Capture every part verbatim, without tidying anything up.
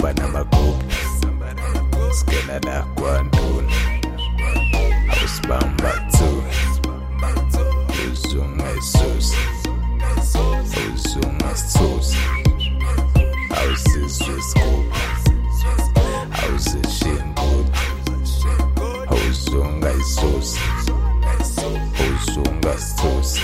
awusaba namagubu skena la kwanduna awusibamba tu uzunga isusi awuzunga sithusi awusizwe isigubhu awuzishingudu awuzunga isusi awuzunga sithusi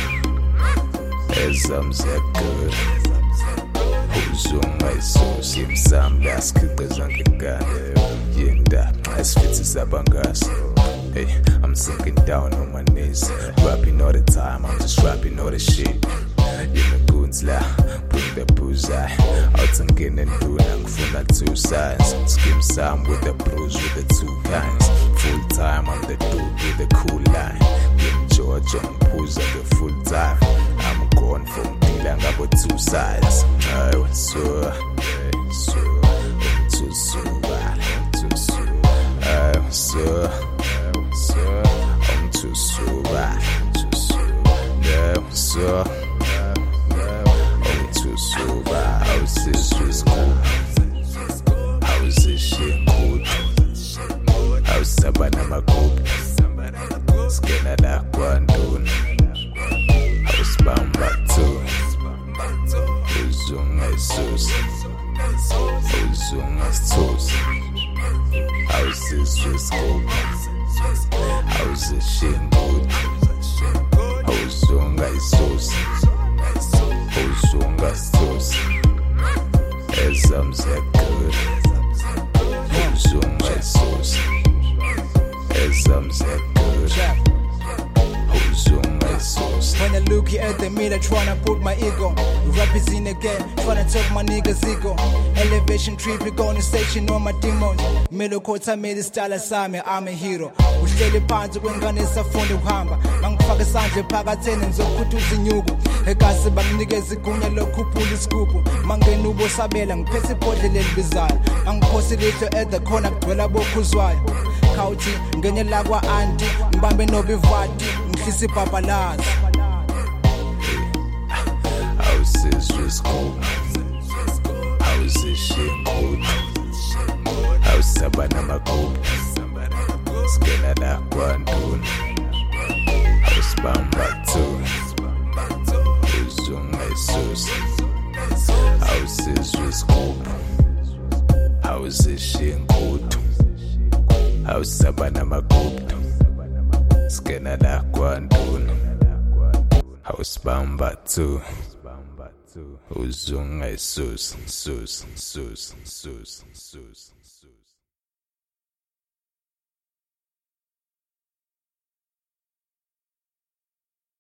ezamzekgood awuzunga isusi imsambi asikhiqiza ngegane yenda esifithi sabangasi. Hey, I'm sinking down on my knees, rapping all the time, I'm just rapping all the shit. You know goons la, bring the booze I out and getting and doing I'm full two sides. Skim Sam with the blues with the two kinds. Full time I'm the dude with the cool line. With George on pools at the full time. I'm gone from dealing about two sides. I was so, so, too so bad, too so, I was so. So, I'm too so bad, too so, yeah, so, I'm too so bad. How's this Swiss cool? How's this shit cool? How's Sabana Makubu? Skena la kwanduna how's Bamba too? Uzunga isusi uzunga sithusi how's this Swiss cool? How's this shit good? Awuzunga isusi awuzunga sithusi ezamzekgood awuzunga isusi ezamzekgood awuzunga isusi. When I look here at the mirror tryna put my ego, rap is in again, tryna talk my niggas ego. Elevation trip, we go on the station on my demons. Middle court I made style sami, I'm a hero. Uhleli phansi kwengane esafunda ukuhamba. Mangifaka isandla phakatheni ngizokhuthuzwa inyuku. Egasi banginikeza igunya lokhuphula isigubhu. Mangena ubosabela ngiphethe ibhodlela elibizayo. Angiphosi litho at the corner kugcwela bokhuzwayo. Khawuthi ngenye la kwa auntie, ngibambe nobivati, ngihlisa ibhabhalazi. How's this Swiss cool? How's this shit cool? How's Sabana Makubu? Skena la kwanduna how's Bamba too? Uzunga isusi how's this Swiss cool? How's this shit cool? How's Sabana Makubu? Skena la kwanduna how's Bamba too? Uzunga isusi sus sus sus sus